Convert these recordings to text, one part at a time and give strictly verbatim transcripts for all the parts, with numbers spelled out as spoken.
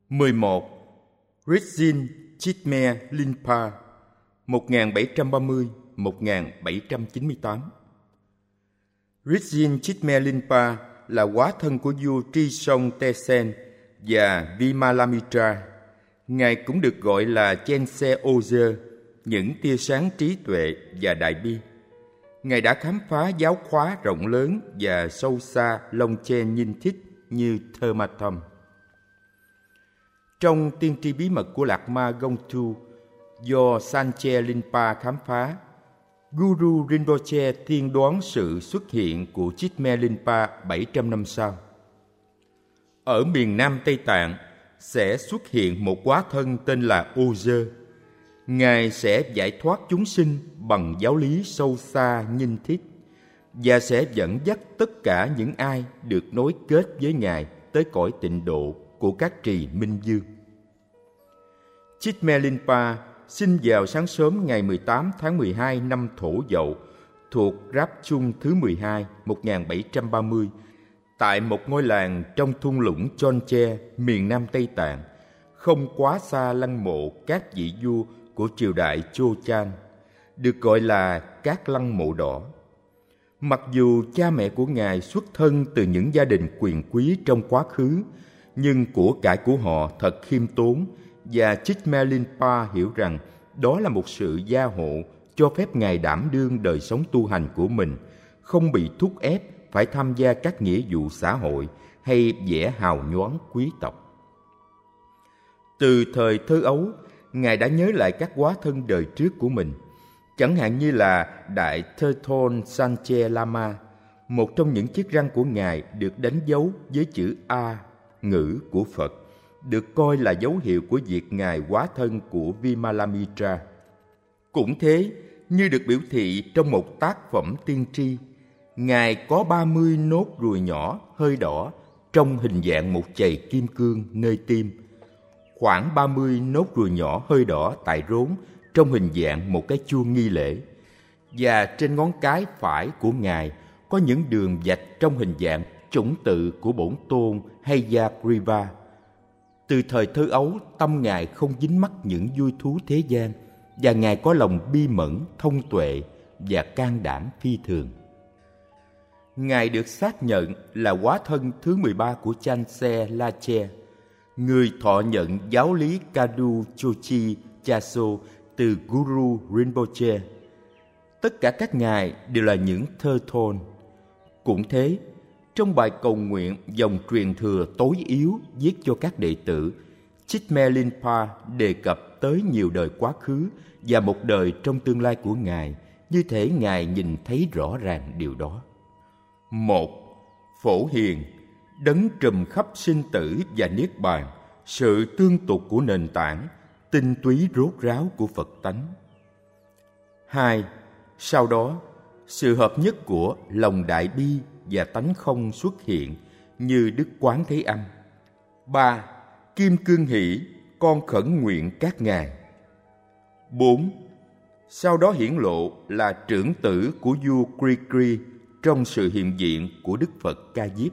mười một. Rizin Chitme Linpa một nghìn bảy trăm ba mươi đến một nghìn bảy trăm chín mươi tám. Rizin Chitme Linpa là hóa thân của vua Trisong Tesen và Vimalamitra. Ngài cũng được gọi là Chense Ozer, những tia sáng trí tuệ và đại bi. Ngài đã khám phá giáo khóa rộng lớn và sâu xa Longchen Nhìn Thích như Thơ-ma-thâm. Trong tiên tri bí mật của Lạc Ma Gongtu do Sanche Linpa khám phá, Guru Rinpoche tiên đoán sự xuất hiện của Chitme Linpa bảy trăm năm sau. Ở miền Nam Tây Tạng sẽ xuất hiện một hóa thân tên là Ozer. Ngài sẽ giải thoát chúng sinh bằng giáo lý sâu xa Nhìn Thích và sẽ dẫn dắt tất cả những ai được nối kết với Ngài tới cõi tịnh độ của các trì minh dương. Chitme Linpa sinh vào sáng sớm ngày mười tám tháng mười hai năm Thổ Dậu thuộc Ráp Chung thứ mười hai một nghìn bảy trăm ba mươi tại một ngôi làng trong thung lũng Chonche, miền Nam Tây Tạng, không quá xa lăng mộ các vị vua của triều đại Cho-chan, được gọi là các lăng mộ đỏ. Mặc dù cha mẹ của Ngài xuất thân từ những gia đình quyền quý trong quá khứ, nhưng của cải của họ thật khiêm tốn, và Chitme Linpa hiểu rằng đó là một sự gia hộ cho phép Ngài đảm đương đời sống tu hành của mình, không bị thúc ép phải tham gia các nghĩa vụ xã hội hay vẻ hào nhoáng quý tộc. Từ thời thơ ấu, Ngài đã nhớ lại các hóa thân đời trước của mình, chẳng hạn như là Đại Thơ Thôn Sanche Lama, một trong những chiếc răng của Ngài được đánh dấu với chữ A, ngữ của Phật, được coi là dấu hiệu của việc Ngài hóa thân của Vimalamitra. Cũng thế, như được biểu thị trong một tác phẩm tiên tri, Ngài có ba mươi nốt ruồi nhỏ hơi đỏ trong hình dạng một chày kim cương nơi tim, khoảng ba mươi nốt ruồi nhỏ hơi đỏ tại rốn trong hình dạng một cái chuông nghi lễ, và trên ngón cái phải của Ngài có những đường vạch trong hình dạng chủng tự của Bổn Tôn Hayagriva. Từ thời thơ ấu, tâm Ngài không dính mắc những vui thú thế gian, và Ngài có lòng bi mẫn, thông tuệ và can đảm phi thường. Ngài được xác nhận là hóa thân thứ mười ba của Chanse Lache, người thọ nhận giáo lý Kadu Chochi Chaso từ Guru Rinpoche. Tất cả các ngài đều là những thơ thôn. Cũng thế, trong bài cầu nguyện dòng truyền thừa tối yếu viết cho các đệ tử, Chitme Linpa đề cập tới nhiều đời quá khứ và một đời trong tương lai của Ngài, như thể Ngài nhìn thấy rõ ràng điều đó. Một, Phổ Hiền, đấng trùm khắp sinh tử và niết bàn, sự tương tục của nền tảng, tinh túy rốt ráo của Phật tánh. Hai, Sau đó, sự hợp nhất của lòng đại bi và tánh không xuất hiện như Đức Quán Thế Âm. Ba, Kim Cương Hỷ, con khẩn nguyện các ngài. Bốn, Sau đó hiển lộ là trưởng tử của vua Kri Kri trong sự hiện diện của Đức Phật Ca Diếp.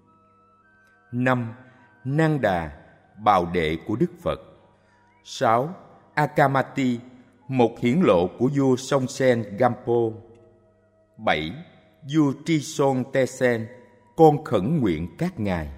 Năm, Nang Đà, bào đệ của Đức Phật. Sáu, Akamati, một hiển lộ của vua Songtsen Gampo. Bảy, Vua Trisong Tesen, con khẩn nguyện các ngài.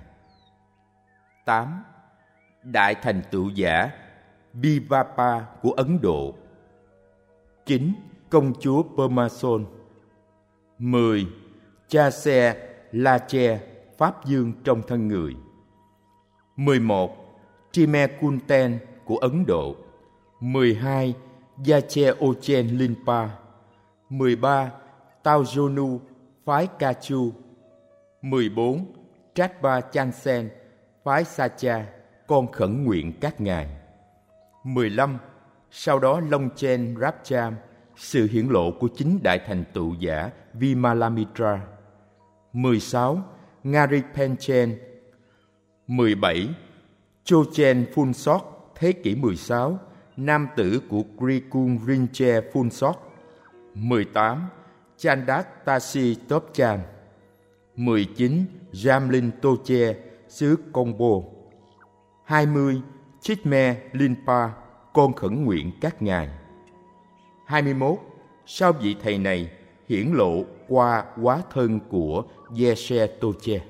Tám, Đại thành tựu giả Bivapa của Ấn Độ. Chín, Công chúa Permason. Mười, Chase Lache, Pháp Dương trong thân người. Mười một, Trimekunten của Ấn Độ. Mười hai, Yache Ochen Linpa. Mười ba, Taojonu, phái Kachu. Mười bốn, Tratpa Chansen, phái Sacha, con khẩn nguyện các ngài. Mười lăm, Sau đó Longchen Rapcham, sự hiển lộ của chính đại thành tựu giả Vimalamitra. Mười sáu, Ngari Penchen. Mười bảy, Chochen Phuntsok, thế kỷ mười sáu, nam tử của Krikun Rinche Phuntsok. Mười tám, Chandat Tashi Topchan. Mười chín, Jamlin Toche, xứ Combo. hai mươi. Chitme Linpa, con khẩn nguyện các ngài. hai mươi mốt. Sau vị thầy này hiển lộ qua hóa thân của Yeshe Toche.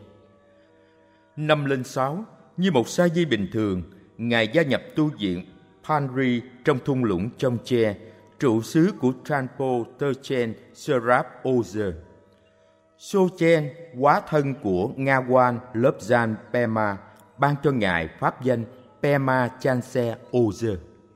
Năm lên sáu, như một sa di bình thường, ngài gia nhập tu viện Panri trong thung lũng Chongche, trụ xứ của Tranpo Terchen Serap Ozer. Sochen, hóa thân của Ngawan Lobsang Pema, ban cho ngài pháp danh Pema Chanse Ozer.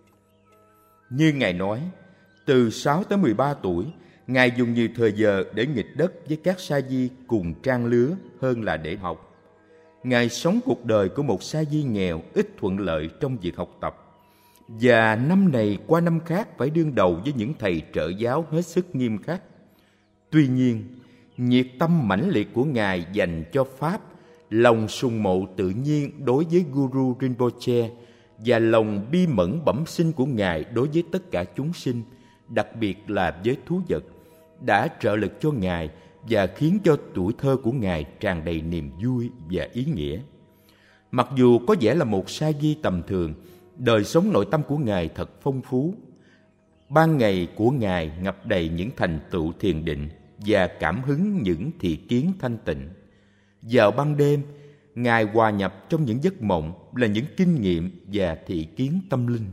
Như ngài nói, từ sáu tới mười ba tuổi, ngài dùng nhiều thời giờ để nghịch đất với các sa di cùng trang lứa hơn là để học. Ngài sống cuộc đời của một sa di nghèo, ít thuận lợi trong việc học tập, và năm này qua năm khác phải đương đầu với những thầy trợ giáo hết sức nghiêm khắc. Tuy nhiên, nhiệt tâm mãnh liệt của ngài dành cho pháp, lòng sùng mộ tự nhiên đối với Guru Rinpoche và lòng bi mẫn bẩm sinh của ngài đối với tất cả chúng sinh, đặc biệt là với thú vật, đã trợ lực cho ngài và khiến cho tuổi thơ của ngài tràn đầy niềm vui và ý nghĩa. Mặc dù có vẻ là một sa di tầm thường, đời sống nội tâm của ngài thật phong phú. Ban ngày của ngài ngập đầy những thành tựu thiền định và cảm hứng những thị kiến thanh tịnh. Vào ban đêm, ngài hòa nhập trong những giấc mộng là những kinh nghiệm và thị kiến tâm linh.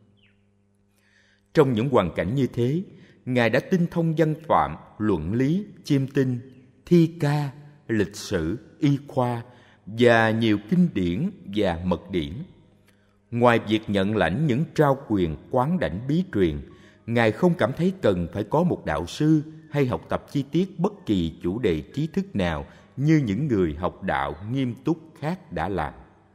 Trong những hoàn cảnh như thế, ngài đã tinh thông văn phạm, luận lý, chiêm tinh, thi ca, lịch sử, y khoa và nhiều kinh điển và mật điển. Ngoài việc nhận lãnh những trao quyền quán đảnh bí truyền, ngài không cảm thấy cần phải có một đạo sư hay học tập chi tiết bất kỳ chủ đề trí thức nào như những người học đạo nghiêm túc khác đã làm.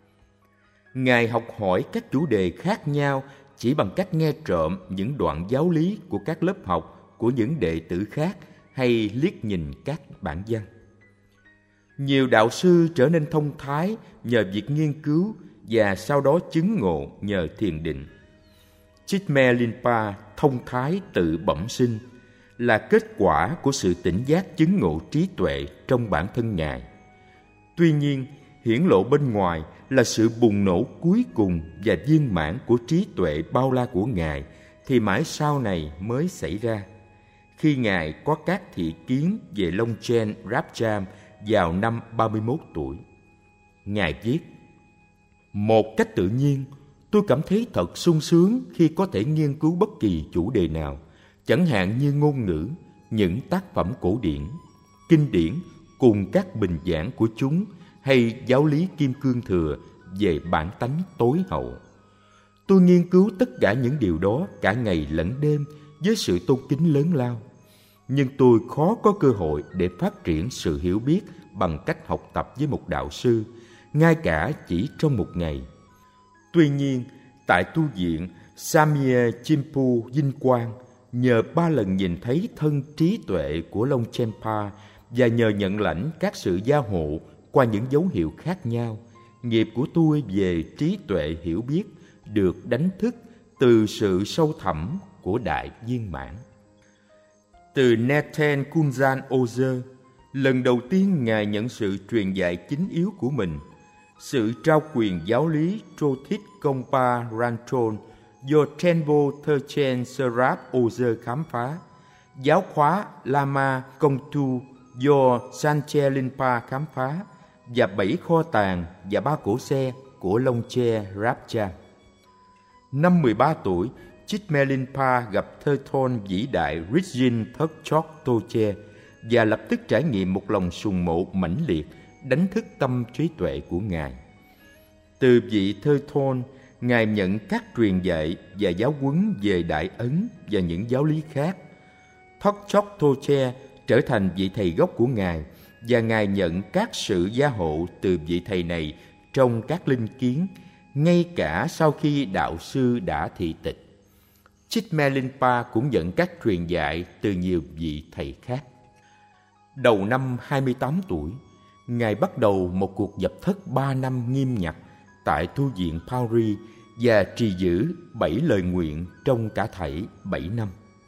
Ngài học hỏi các chủ đề khác nhau chỉ bằng cách nghe trộm những đoạn giáo lý của các lớp học của những đệ tử khác hay liếc nhìn các bản văn. Nhiều đạo sư trở nên thông thái nhờ việc nghiên cứu và sau đó chứng ngộ nhờ thiền định. Chitme Linpa thông thái tự bẩm sinh là kết quả của sự tỉnh giác chứng ngộ trí tuệ trong bản thân ngài. Tuy nhiên, hiển lộ bên ngoài là sự bùng nổ cuối cùng và viên mãn của trí tuệ bao la của ngài thì mãi sau này mới xảy ra, khi ngài có các thị kiến về Longchen Rabjam vào năm ba mươi mốt tuổi. Ngài viết: một cách tự nhiên, tôi cảm thấy thật sung sướng khi có thể nghiên cứu bất kỳ chủ đề nào, chẳng hạn như ngôn ngữ, những tác phẩm cổ điển, kinh điển cùng các bình giảng của chúng, hay giáo lý Kim Cương Thừa về bản tánh tối hậu. Tôi nghiên cứu tất cả những điều đó cả ngày lẫn đêm với sự tôn kính lớn lao. Nhưng tôi khó có cơ hội để phát triển sự hiểu biết bằng cách học tập với một đạo sư, ngay cả chỉ trong một ngày. Tuy nhiên, tại tu viện Samye Chimpu Vinh Quang, nhờ ba lần nhìn thấy thân trí tuệ của Longchenpa và nhờ nhận lãnh các sự gia hộ qua những dấu hiệu khác nhau, nghiệp của tôi về trí tuệ hiểu biết được đánh thức từ sự sâu thẳm của đại viên mãn. Từ Nathan Kunzan Ozer, lần đầu tiên ngài nhận sự truyền dạy chính yếu của mình, sự trao quyền giáo lý Trothit Kompa Ranchon do Tenpo Terchen Serap Ozer khám phá, giáo khóa Lama Kongtu do Sanche Linpa khám phá, và bảy kho tàng và ba cỗ xe của Longche Rabjam. Năm mười ba tuổi, Chitme Linpa gặp Thơ Thon vĩ đại Rijin Thất Chok Toche và lập tức trải nghiệm một lòng sùng mộ mãnh liệt, đánh thức tâm trí tuệ của ngài. Từ vị Thơ Thon, ngài nhận các truyền dạy và giáo huấn về Đại Ấn và những giáo lý khác. Thất Chok Toche trở thành vị thầy gốc của ngài, và ngài nhận các sự gia hộ từ vị thầy này trong các linh kiến, ngay cả sau khi đạo sư đã thị tịch. Chitme Linpa cũng nhận các truyền dạy từ nhiều vị thầy khác. Đầu năm hai mươi tám tuổi, ngài bắt đầu một cuộc dập thất ba năm nghiêm ngặt tại tu viện Pauri và trì giữ bảy lời nguyện trong cả thảy bảy năm.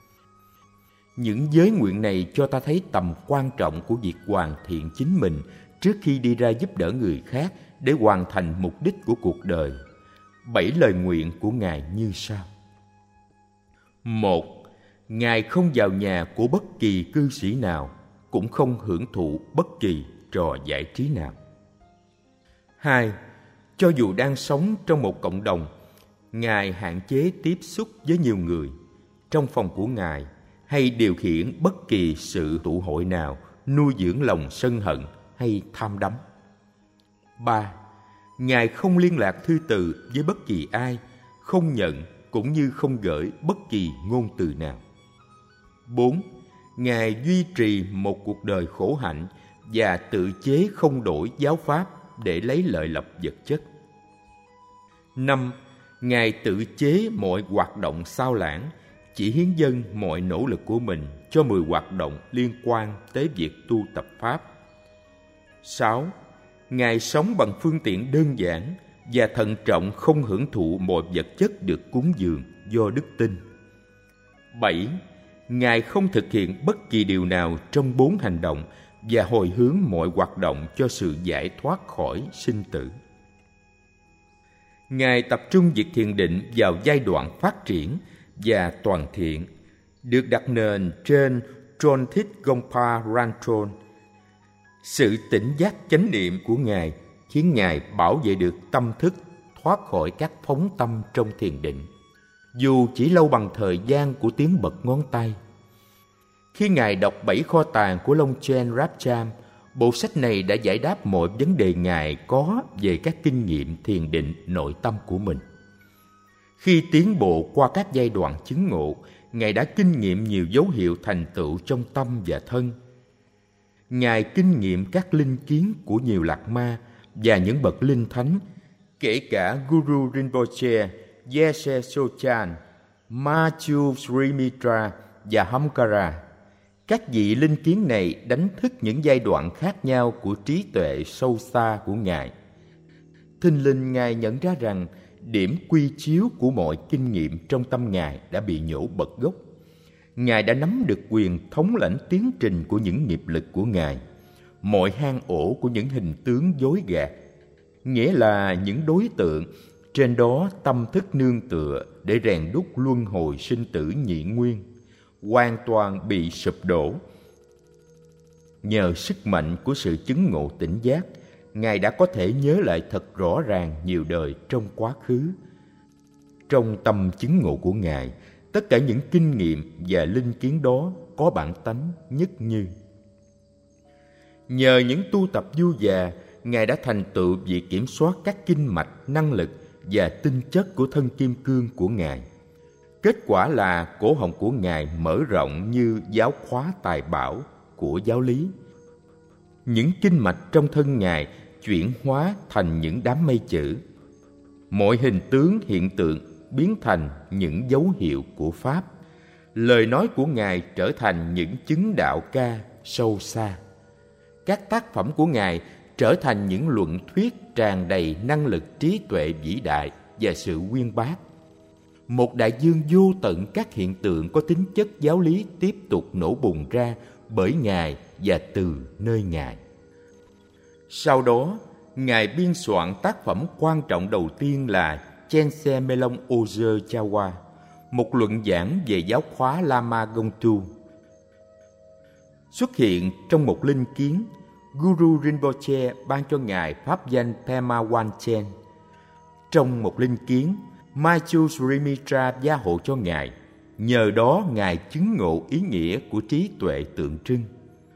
Những giới nguyện này cho ta thấy tầm quan trọng của việc hoàn thiện chính mình trước khi đi ra giúp đỡ người khác để hoàn thành mục đích của cuộc đời. Bảy lời nguyện của Ngài như sau. Một, Ngài không vào nhà của bất kỳ cư sĩ nào, cũng không hưởng thụ bất kỳ trò giải trí nào. Hai, cho dù đang sống trong một cộng đồng, Ngài hạn chế tiếp xúc với nhiều người trong phòng của Ngài hay điều khiển bất kỳ sự tụ hội nào nuôi dưỡng lòng sân hận hay tham đắm. Ba, Ngài không liên lạc thư từ với bất kỳ ai, không nhận cũng như không gửi bất kỳ ngôn từ nào. Bốn, Ngài duy trì một cuộc đời khổ hạnh và tự chế không đổi giáo pháp để lấy lợi lộc vật chất. Năm, Ngài tự chế mọi hoạt động xao lãng, chỉ hiến dâng mọi nỗ lực của mình cho mười hoạt động liên quan tới việc tu tập Pháp. Sáu, Ngài sống bằng phương tiện đơn giản và thận trọng, không hưởng thụ mọi vật chất được cúng dường do đức tin. Bảy, Ngài không thực hiện bất kỳ điều nào trong bốn hành động và hồi hướng mọi hoạt động cho sự giải thoát khỏi sinh tử. Ngài tập trung việc thiền định vào giai đoạn phát triển và toàn thiện, được đặt nền trên Chonthit Gongpa Rantrol. Sự tỉnh giác chánh niệm của Ngài khiến Ngài bảo vệ được tâm thức thoát khỏi các phóng tâm trong thiền định, dù chỉ lâu bằng thời gian của tiếng bật ngón tay. Khi Ngài đọc bảy kho tàng của Longchen Rabcham, bộ sách này đã giải đáp mọi vấn đề Ngài có về các kinh nghiệm thiền định nội tâm của mình. Khi tiến bộ qua các giai đoạn chứng ngộ, Ngài đã kinh nghiệm nhiều dấu hiệu thành tựu trong tâm và thân. Ngài kinh nghiệm các linh kiến của nhiều lạc ma và những bậc linh thánh, kể cả Guru Rinpoche, Yese Sochan, Machu Sri Mitra và Hamkara. Các vị linh kiến này đánh thức những giai đoạn khác nhau của trí tuệ sâu xa của Ngài. Thình lình Ngài nhận ra rằng điểm quy chiếu của mọi kinh nghiệm trong tâm Ngài đã bị nhổ bật gốc. Ngài đã nắm được quyền thống lãnh tiến trình của những nghiệp lực của Ngài, mọi hang ổ của những hình tướng dối gạt, nghĩa là những đối tượng trên đó tâm thức nương tựa để rèn đúc luân hồi sinh tử nhị nguyên, hoàn toàn bị sụp đổ. Nhờ sức mạnh của sự chứng ngộ tỉnh giác, Ngài đã có thể nhớ lại thật rõ ràng nhiều đời trong quá khứ. Trong tâm chứng ngộ của Ngài, tất cả những kinh nghiệm và linh kiến đó có bản tánh nhất như. Nhờ những tu tập du già, Ngài đã thành tựu việc kiểm soát các kinh mạch, năng lực và tinh chất của thân kim cương của Ngài. Kết quả là cổ họng của Ngài mở rộng như giáo khóa tài bảo của giáo lý. Những kinh mạch trong thân Ngài chuyển hóa thành những đám mây chữ. Mọi hình tướng hiện tượng biến thành những dấu hiệu của Pháp. Lời nói của Ngài trở thành những chứng đạo ca sâu xa. Các tác phẩm của Ngài trở thành những luận thuyết tràn đầy năng lực trí tuệ vĩ đại và sự uyên bác. Một đại dương vô tận các hiện tượng có tính chất giáo lý tiếp tục nổ bùng ra bởi Ngài và từ nơi Ngài. Sau đó, Ngài biên soạn tác phẩm quan trọng đầu tiên là Chense Melong Ozer Chawa, một luận giảng về giáo khóa Lama Gongtu. Xuất hiện trong một linh kiến, Guru Rinpoche ban cho Ngài pháp danh Pema Wanchen. Trong một linh kiến, Machu Sri Mitra gia hộ cho Ngài. Nhờ đó Ngài chứng ngộ ý nghĩa của trí tuệ tượng trưng.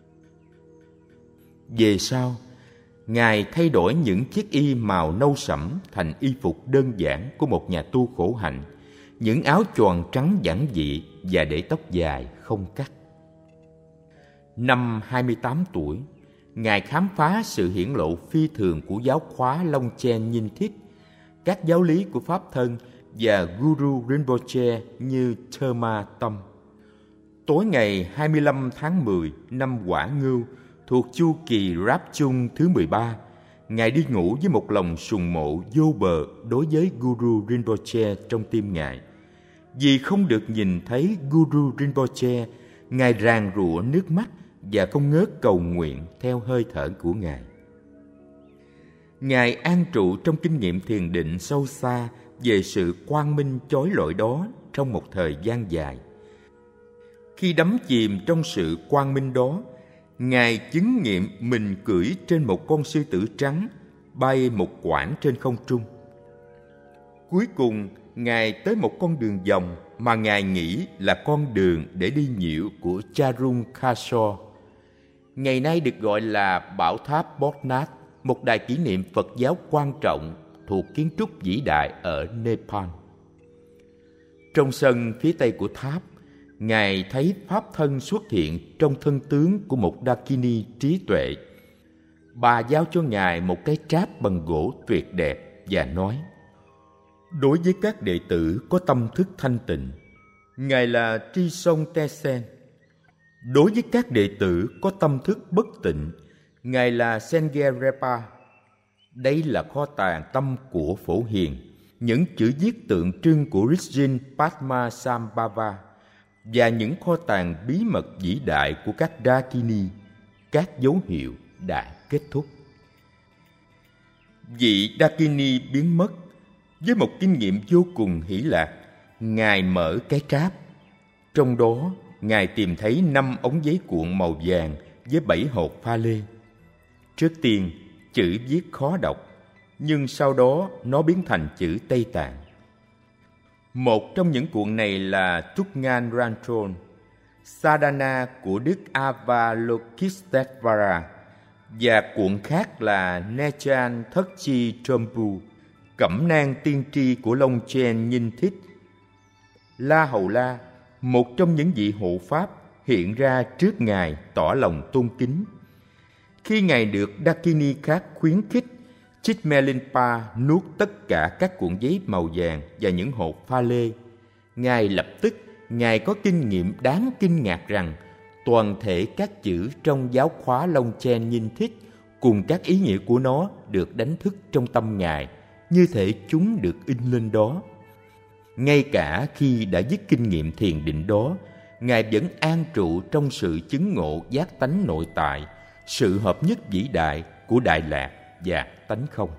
Về sau, Ngài thay đổi những chiếc y màu nâu sẫm thành y phục đơn giản của một nhà tu khổ hạnh, những áo choàng trắng giản dị và để tóc dài không cắt. Năm hai mươi tám tuổi, Ngài khám phá sự hiển lộ phi thường của giáo khóa Longchen Nhiên Thích, các giáo lý của Pháp Thân và Guru Rinpoche như Therma Tâm. Tối ngày hai mươi lăm tháng mười năm Quả Ngưu, thuộc chu kỳ Ráp Chung thứ mười ba, Ngài đi ngủ với một lòng sùng mộ vô bờ đối với Guru Rinpoche trong tim Ngài. Vì không được nhìn thấy Guru Rinpoche, Ngài ràn rụa nước mắt và không ngớt cầu nguyện theo hơi thở của Ngài. Ngài an trụ trong kinh nghiệm thiền định sâu xa về sự quang minh chói lọi đó trong một thời gian dài. Khi đắm chìm trong sự quang minh đó, Ngài chứng nghiệm mình cưỡi trên một con sư tử trắng bay một quãng trên không trung. Cuối cùng, Ngài tới một con đường vòng mà Ngài nghĩ là con đường để đi nhiễu của Charung Khasor. Ngày nay được gọi là Bảo tháp Bodhnath, một đài kỷ niệm Phật giáo quan trọng thuộc kiến trúc vĩ đại ở Nepal. Trong sân phía tây của tháp, Ngài thấy Pháp thân xuất hiện trong thân tướng của một Dakini trí tuệ. Bà giao cho Ngài một cái tráp bằng gỗ tuyệt đẹp và nói: đối với các đệ tử có tâm thức thanh tịnh, Ngài là Trisong Tesen. Đối với các đệ tử có tâm thức bất tịnh, Ngài là Sengerepa. Đây là kho tàng tâm của Phổ Hiền, những chữ viết tượng trưng của Rijin Padmasambhava và những kho tàng bí mật vĩ đại của các Dakini, các dấu hiệu đã kết thúc. Vị Dakini biến mất. Với một kinh nghiệm vô cùng hỷ lạc, Ngài mở cái tráp. Trong đó, Ngài tìm thấy năm ống giấy cuộn màu vàng với bảy hột pha lê. Trước tiên, chữ viết khó đọc, nhưng sau đó nó biến thành chữ Tây Tạng. Một trong những cuộn này là Tukngan Rantron, Sadhana của Đức Avalokiteshvara, và cuộn khác là Nechan Thất Chi Trompu, Cẩm nang tiên tri của Long Chen Nhìn Thích. La Hầu La, một trong những vị hộ pháp, hiện ra trước Ngài tỏ lòng tôn kính. Khi Ngài được Dakini khác khuyến khích, Chitmelinpa nuốt tất cả các cuộn giấy màu vàng và những hột pha lê. Ngài lập tức, Ngài có kinh nghiệm đáng kinh ngạc rằng toàn thể các chữ trong giáo khóa Long Chen Nhìn Thích cùng các ý nghĩa của nó được đánh thức trong tâm Ngài, như thể chúng được in lên đó. Ngay cả khi đã dứt kinh nghiệm thiền định đó, Ngài vẫn an trụ trong sự chứng ngộ giác tánh nội tại, sự hợp nhất vĩ đại của Đại Lạc và tánh không.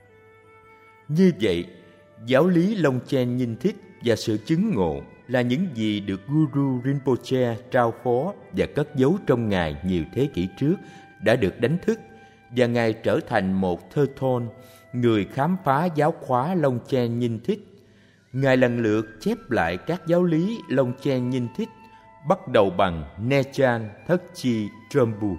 Như vậy, giáo lý Long Chen Nhìn Thích và sự chứng ngộ là những gì được Guru Rinpoche trao phó và cất giấu trong Ngài nhiều thế kỷ trước đã được đánh thức, và Ngài trở thành một thơ thôn, người khám phá giáo khóa Long Chen Nhìn Thích. Ngài lần lượt chép lại các giáo lý Long Chen Nhìn Thích, bắt đầu bằng Nechan Thất Chi Trompu.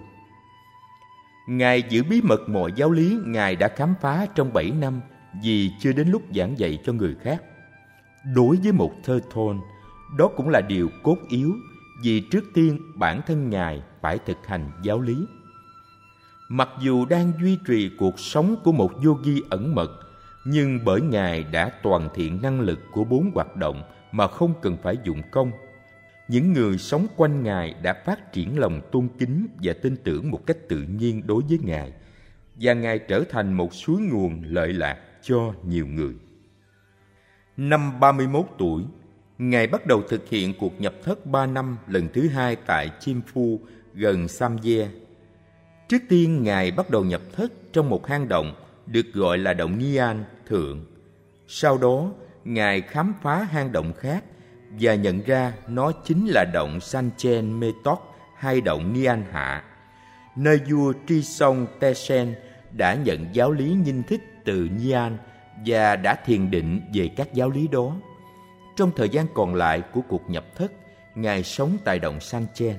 Ngài giữ bí mật mọi giáo lý Ngài đã khám phá trong bảy năm vì chưa đến lúc giảng dạy cho người khác. Đối với một thơ thôn, đó cũng là điều cốt yếu, vì trước tiên bản thân Ngài phải thực hành giáo lý. Mặc dù đang duy trì cuộc sống của một yogi ẩn mật, nhưng bởi Ngài đã toàn thiện năng lực của bốn hoạt động mà không cần phải dụng công, những người sống quanh Ngài đã phát triển lòng tôn kính và tin tưởng một cách tự nhiên đối với Ngài, và Ngài trở thành một suối nguồn lợi lạc cho nhiều người. Năm ba mươi mốt tuổi, Ngài bắt đầu thực hiện cuộc nhập thất ba năm lần thứ hai tại Chimphu gần Samye. Trước tiên, Ngài bắt đầu nhập thất trong một hang động được gọi là động Nyan Thượng. Sau đó, Ngài khám phá hang động khác và nhận ra nó chính là động Sanchen Metok hay động Nyan Hạ, nơi vua Trisong Tesen đã nhận giáo lý Nhìn Thích từ Nyan và đã thiền định về các giáo lý đó. Trong thời gian còn lại của cuộc nhập thất, Ngài sống tại động Sanchen.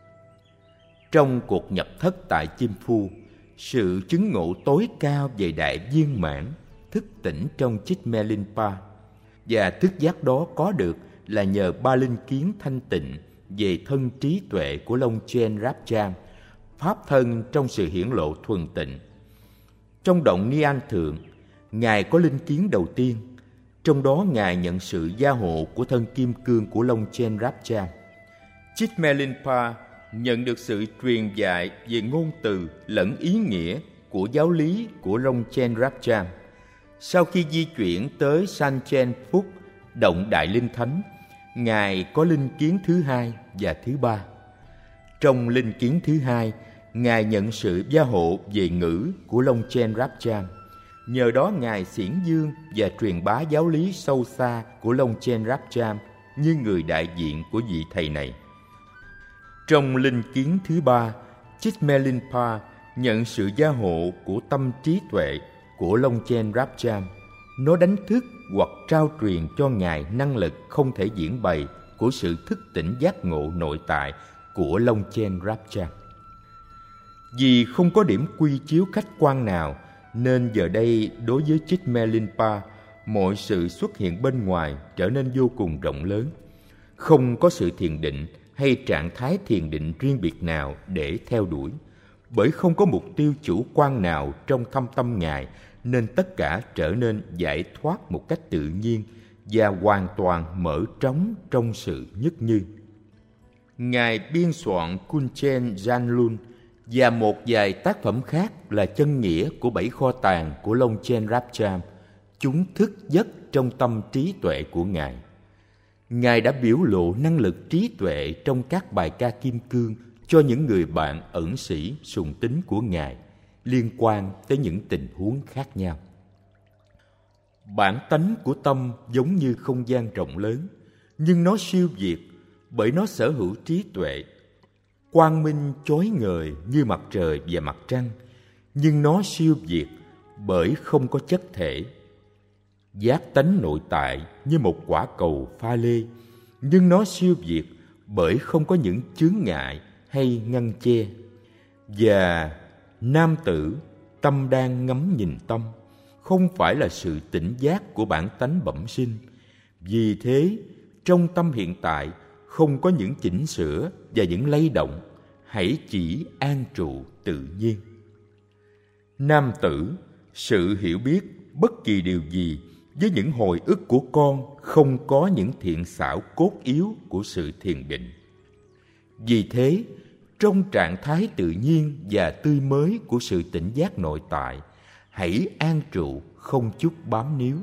Trong cuộc nhập thất tại Chimphu, sự chứng ngộ tối cao về đại viên mãn, thức tỉnh trong Chitmelinpa, và thức giác đó có được là nhờ ba linh kiến thanh tịnh về thân trí tuệ của Long Chen Rapcham, pháp thân trong sự hiển lộ thuần tịnh. Trong động Nyan Thượng, Ngài có linh kiến đầu tiên. Trong đó Ngài nhận sự gia hộ của thân kim cương của Long Chen Rapcham. Chitmelinpa nhận được sự truyền dạy về ngôn từ lẫn ý nghĩa của giáo lý của Long Chen Rapcham. Sau khi di chuyển tới Sanchen Phúc, động Đại Linh Thánh, Ngài có linh kiến thứ hai và thứ ba. Trong linh kiến thứ hai, Ngài nhận sự gia hộ về ngữ của Long Chen Rapcham. Nhờ đó Ngài xiển dương và truyền bá giáo lý sâu xa của Longchen Rabjam như người đại diện của vị thầy này. Trong linh kiến thứ ba, Chitmelinpa nhận sự gia hộ của tâm trí tuệ của Longchen Rabjam. Nó đánh thức hoặc trao truyền cho Ngài năng lực không thể diễn bày của sự thức tỉnh giác ngộ nội tại của Longchen Rabjam. Vì không có điểm quy chiếu khách quan nào, nên giờ đây đối với Chitmelinpa, mọi sự xuất hiện bên ngoài trở nên vô cùng rộng lớn. Không có sự thiền định hay trạng thái thiền định riêng biệt nào để theo đuổi, bởi không có mục tiêu chủ quan nào trong thâm tâm Ngài, nên tất cả trở nên giải thoát một cách tự nhiên và hoàn toàn mở trống trong sự nhất như. Ngài biên soạn Kunchen Janlun và một vài tác phẩm khác là chân nghĩa của bảy kho tàng của Longchen Rabjam. Chúng thức giấc trong tâm trí tuệ của Ngài. Ngài đã biểu lộ năng lực trí tuệ trong các bài ca kim cương cho những người bạn ẩn sĩ sùng tín của Ngài liên quan tới những tình huống khác nhau. Bản tánh của tâm giống như không gian rộng lớn, nhưng nó siêu việt bởi nó sở hữu trí tuệ. Quang minh chói ngời như mặt trời và mặt trăng, nhưng nó siêu việt bởi không có chất thể. Giác tánh nội tại như một quả cầu pha lê, nhưng nó siêu việt bởi không có những chướng ngại hay ngăn che. Và nam tử, tâm đang ngắm nhìn tâm, không phải là sự tỉnh giác của bản tánh bẩm sinh. Vì thế, trong tâm hiện tại không có những chỉnh sửa và những lay động, hãy chỉ an trụ tự nhiên. Nam tử, sự hiểu biết bất kỳ điều gì với những hồi ức của con không có những thiện xảo cốt yếu của sự thiền định. Vì thế, trong trạng thái tự nhiên và tươi mới của sự tỉnh giác nội tại, hãy an trụ không chút bám níu.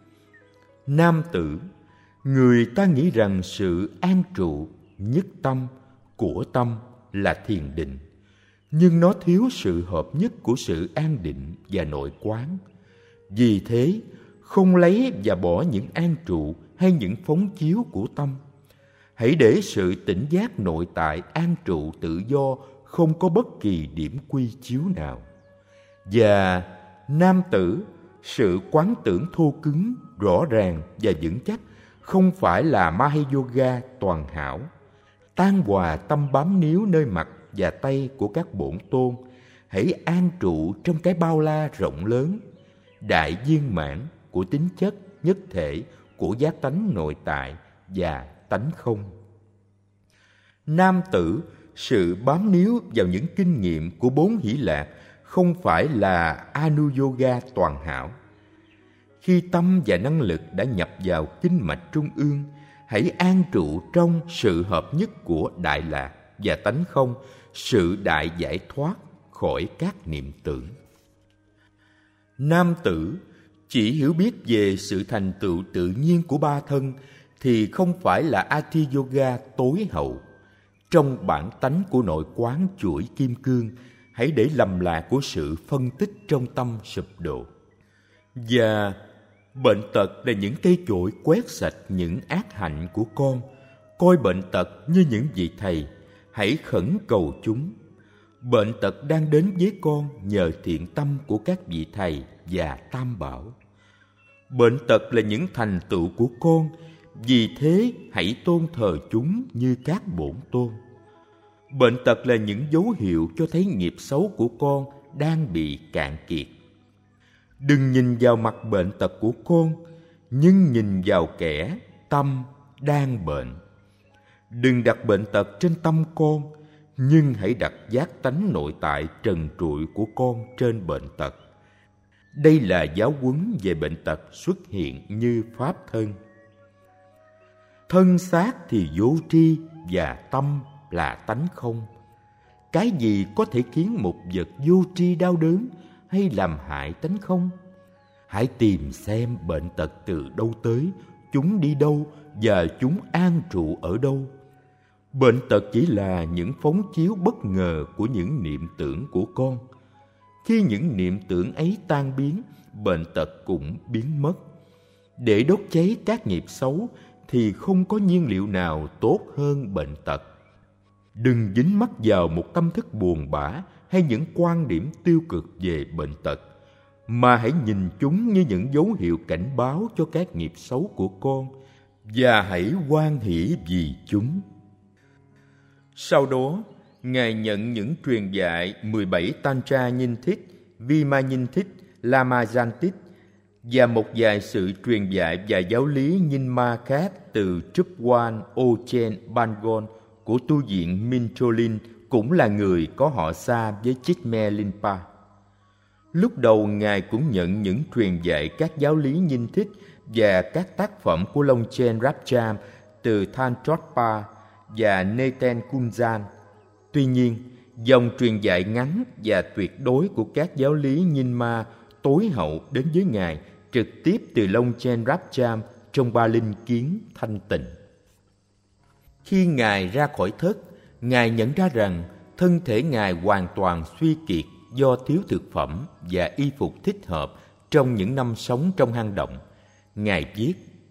Nam tử, người ta nghĩ rằng sự an trụ nhất tâm của tâm là thiền định, nhưng nó thiếu sự hợp nhất của sự an định và nội quán. Vì thế, không lấy và bỏ những an trụ hay những phóng chiếu của tâm. Hãy để sự tỉnh giác nội tại an trụ tự do, không có bất kỳ điểm quy chiếu nào. Và nam tử, sự quán tưởng thô cứng, rõ ràng và vững chắc không phải là Mahayoga toàn hảo. Tan hòa tâm bám níu nơi mặt và tay của các bổn tôn. Hãy an trụ trong cái bao la rộng lớn, đại viên mãn của tính chất nhất thể của giác tánh nội tại và tánh không. Nam tử, sự bám níu vào những kinh nghiệm của bốn hỷ lạc không phải là Anuyoga toàn hảo. Khi tâm và năng lực đã nhập vào kinh mạch trung ương, hãy an trụ trong sự hợp nhất của đại lạc và tánh không, sự đại giải thoát khỏi các niệm tưởng. Nam tử, chỉ hiểu biết về sự thành tựu tự nhiên của ba thân thì không phải là Ati Yoga tối hậu. Trong bản tánh của nội quán chuỗi kim cương, hãy để lầm lạc của sự phân tích trong tâm sụp đổ. Và bệnh tật là những cây chổi quét sạch những ác hạnh của con. Coi bệnh tật như những vị thầy, hãy khẩn cầu chúng. Bệnh tật đang đến với con nhờ thiện tâm của các vị thầy và tam bảo. Bệnh tật là những thành tựu của con, vì thế hãy tôn thờ chúng như các bổn tôn. Bệnh tật là những dấu hiệu cho thấy nghiệp xấu của con đang bị cạn kiệt. Đừng nhìn vào mặt bệnh tật của con, nhưng nhìn vào kẻ tâm đang bệnh. Đừng đặt bệnh tật trên tâm con, nhưng hãy đặt giác tánh nội tại trần trụi của con trên bệnh tật. Đây là giáo huấn về bệnh tật xuất hiện như pháp thân. Thân xác thì vô tri và tâm là tánh không. Cái gì có thể khiến một vật vô tri đau đớn hay làm hại tánh không? Hãy tìm xem bệnh tật từ đâu tới, chúng đi đâu và chúng an trụ ở đâu. Bệnh tật chỉ là những phóng chiếu bất ngờ của những niệm tưởng của con. Khi những niệm tưởng ấy tan biến, bệnh tật cũng biến mất. Để đốt cháy các nghiệp xấu thì không có nhiên liệu nào tốt hơn bệnh tật. Đừng dính mắc vào một tâm thức buồn bã hay những quan điểm tiêu cực về bệnh tật, mà hãy nhìn chúng như những dấu hiệu cảnh báo cho các nghiệp xấu của con và hãy hoan hỷ vì chúng. Sau đó, Ngài nhận những truyền dạy mười bảy Tantra Nhiên Thích, Vima Nhiên Thích, Lama Jantit và một vài sự truyền dạy và giáo lý Nhiên Ma khác từ Trupwan Ochen Bangon của tu viện Mincholin, cũng là người có họ xa với Chitme Linpa. Lúc đầu Ngài cũng nhận những truyền dạy các giáo lý Nhiên Thích và các tác phẩm của Longchen Rabcham từ Thantrotpa và Neten Kunjan. Tuy nhiên, dòng truyền dạy ngắn và tuyệt đối của các giáo lý Nhiên Ma tối hậu đến với Ngài trực tiếp từ Longchen Rabcham trong ba linh kiến thanh tịnh. Khi Ngài ra khỏi thất, Ngài nhận ra rằng thân thể Ngài hoàn toàn suy kiệt do thiếu thực phẩm và y phục thích hợp trong những năm sống trong hang động. Ngài viết: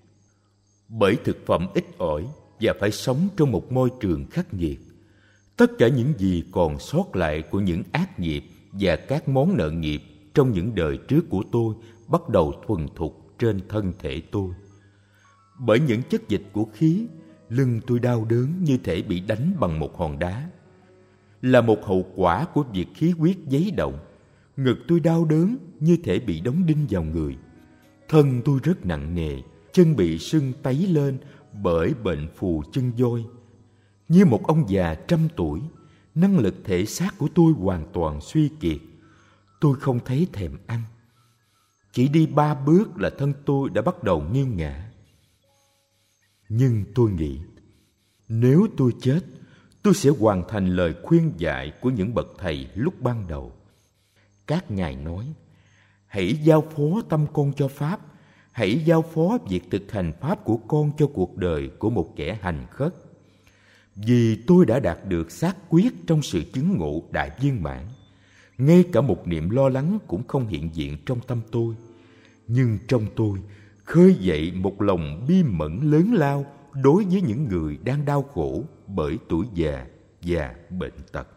bởi thực phẩm ít ỏi và phải sống trong một môi trường khắc nghiệt, tất cả những gì còn sót lại của những ác nghiệp và các món nợ nghiệp trong những đời trước của tôi bắt đầu thuần thục trên thân thể tôi. Bởi những chất dịch của khí, lưng tôi đau đớn như thể bị đánh bằng một hòn đá. Là một hậu quả của việc khí huyết giấy động, ngực tôi đau đớn như thể bị đóng đinh vào người. Thân tôi rất nặng nề, chân bị sưng tấy lên bởi bệnh phù chân voi. Như một ông già trăm tuổi, năng lực thể xác của tôi hoàn toàn suy kiệt. Tôi không thấy thèm ăn. Chỉ đi ba bước là thân tôi đã bắt đầu nghiêng ngả. Nhưng tôi nghĩ, nếu tôi chết, tôi sẽ hoàn thành lời khuyên dạy của những bậc thầy lúc ban đầu. Các ngài nói, hãy giao phó tâm con cho Pháp, hãy giao phó việc thực hành Pháp của con cho cuộc đời của một kẻ hành khất. Vì tôi đã đạt được xác quyết trong sự chứng ngộ đại viên mãn, ngay cả một niệm lo lắng cũng không hiện diện trong tâm tôi. Nhưng trong tôi khơi dậy một lòng bi mẫn lớn lao đối với những người đang đau khổ bởi tuổi già và bệnh tật.